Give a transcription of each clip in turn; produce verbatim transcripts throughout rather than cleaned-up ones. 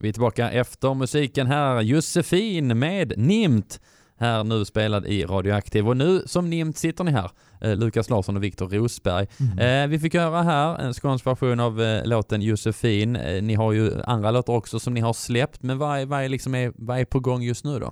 Vi är tillbaka efter musiken här. Josefin med Nimt. Här nu spelad i Radioaktiv. Och nu som Nimt sitter ni här. Eh, Lukas Larsson och Viktor Rosberg. Mm. Eh, vi fick höra här en skånsk version av eh, låten Josefin. Eh, ni har ju andra låtar också som ni har släppt. Men vad är, vad är, liksom är, vad är på gång just nu då?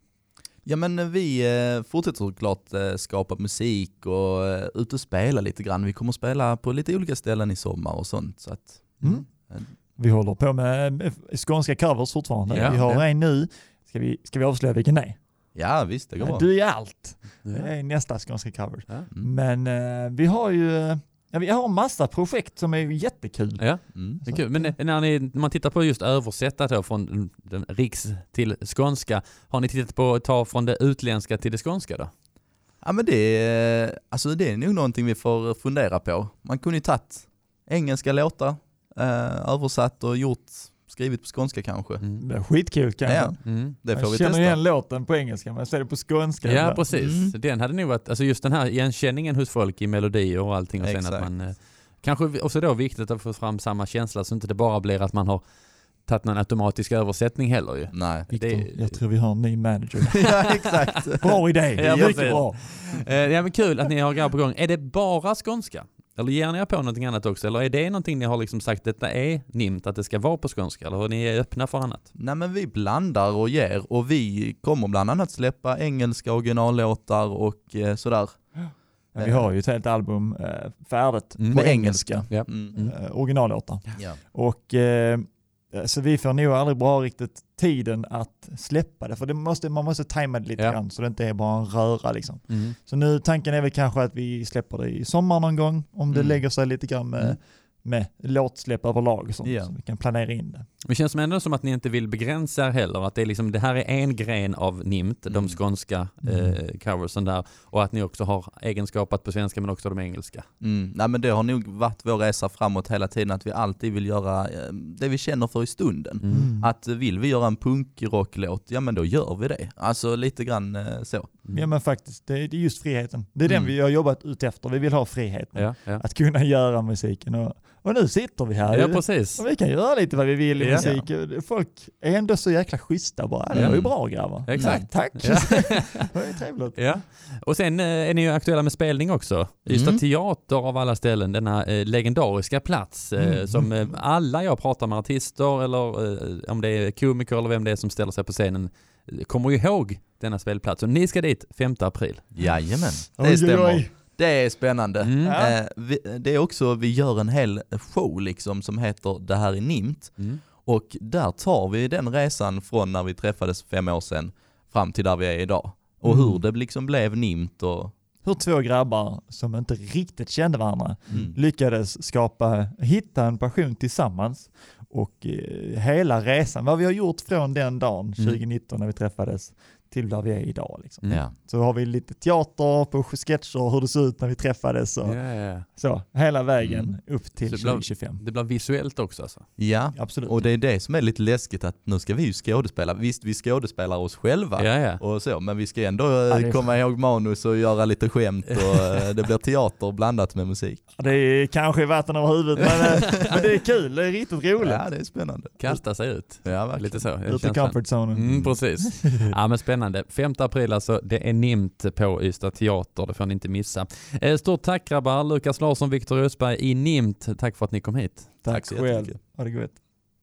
Ja, men vi eh, fortsätter såklart eh, skapa musik och eh, ut och spela lite grann. Vi kommer att spela på lite olika ställen i sommar och sånt. Så att, mm. Mm. Vi håller på med skånska covers fortfarande. Ja, vi har ja. en nu. Ska vi, ska vi avslöja vilken det är? Ja, visst, det går bra. Du är allt. Det är nästa skånska covers. Ja. Mm. Men eh, vi har ju ja, vi har en massa projekt som är jättekul. Ja, mm. det är kul. Men när, ni, när man tittar på just översätta då från den riks till skånska, har ni tittat på att ta från det utländska till det skånska då? Ja, men det är, alltså det är nog någonting vi får fundera på. Man kunde ju tagit engelska låtar, eh, översatt och gjort skrivit på skånska kanske. Mm. Det är skitkul kanske. Ja. Mm. Det får jag vi känner testa. igen låten på engelska, men jag ser det på skånska. Ja, precis. Mm. Den hade nog varit, alltså just den här igenkänningen hos folk i melodier och allting. Och sen Exakt. att man, eh, kanske också då viktigt att få fram samma känsla så inte det bara blir att man har tagit någon automatisk översättning heller ju. Nej. Victor, det, jag tror vi har en ny manager. Ja, exakt. Bra idé. Ja, mycket bra. Eh, ja, men kul att ni har grejer på gång. Är det bara skånska? Eller ger ni på någonting annat också? Eller är det någonting ni har liksom sagt detta är Nimt att det ska vara på skånska? Eller är ni öppna för annat? Nej, men vi blandar och ger. Och vi kommer bland annat släppa engelska originallåtar och eh, sådär. Ja, vi har ju ett helt album eh, färdigt mm. på engelska. Ja. Mm. Eh, originallåtar. Ja. Och eh, så vi får nog aldrig bra riktigt tiden att släppa det. För det måste, man måste tajma det lite ja. grann så det inte är bara en röra liksom. Mm. Så nu tanken är väl kanske att vi släpper det i sommar någon gång. Om det mm. lägger sig lite grann med, mm. med låtsläpp överlag och sånt. Yeah. Så vi kan planera in det. Det känns som ändå som att ni inte vill begränsa heller. Att det, är liksom, det här är en gren av Nimt, mm. de skånska mm. eh, coversen där. Och att ni också har egenskapat på svenska men också de engelska. Mm. Nej, men det har nog varit vår resa framåt hela tiden. Att vi alltid vill göra eh, det vi känner för i stunden. Mm. Att vill vi göra en punkrocklåt, ja men då gör vi det. Alltså lite grann eh, så. Mm. Ja men faktiskt, det är, det är just friheten. Det är den mm. vi har jobbat ut efter. Vi vill ha friheten. Ja, ja. Att kunna göra musiken. Och, och nu sitter vi här. Ja, precis. Och vi kan göra lite vad vi vill i ja. musik. Folk är ändå så jäkla schyssta bara. Det var ju bra grabbar. Exakt. Nej, tack. Ja. Det var ju trevligt. Ja. Och sen eh, är ni ju aktuella med spelning också. Ystad mm. teater av alla ställen. Denna eh, legendariska plats eh, mm. som eh, alla jag pratar med artister eller eh, om det är komiker eller vem det är som ställer sig på scenen kommer ju ihåg denna spelplats. Och ni ska dit femte april. Jajamän, det oj, stämmer. Oj, oj. Det är spännande. Mm. Eh, vi, det är också, vi gör en hel show liksom som heter Det här är Nimt. Mm. Och där tar vi den resan från när vi träffades fem år sedan fram till där vi är idag. Och mm. hur det liksom blev Nimt och hur två grabbar som inte riktigt kände varandra mm. lyckades skapa, hitta en passion tillsammans. Och eh, hela resan, vad vi har gjort från den dagen tjugonitton när vi träffades till där vi är idag. Liksom. Mm. Ja. Så har vi lite teater på sketcher, hur det såg ut när vi träffades. Och, ja, ja. Så, hela vägen mm. upp till det tjugohundratjugofem. Blir, det blir visuellt också alltså. Ja, absolut. Och det är det som är lite läskigt att nu ska vi ju skådespela. Visst, vi skådespelar oss själva ja, ja. och så, men vi ska ändå ja, komma ihåg manus och göra lite skämt och det blir teater blandat med musik. Det är kanske vatten över huvudet, men, men det är kul, det är riktigt roligt. Ja, det är spännande. Kasta sig ut. Ja, verkligen. Lite så. Ut i comfort zone. Mm, precis. Ja, men spännande. femte april alltså, det är Nimt på Ystad teater, det får ni inte missa. Stort tack grabbar, Lukas Larsson, Viktor Rosberg i Nimt. Tack för att ni kom hit. Tack, tack så själv. jättemycket. Ha det gott.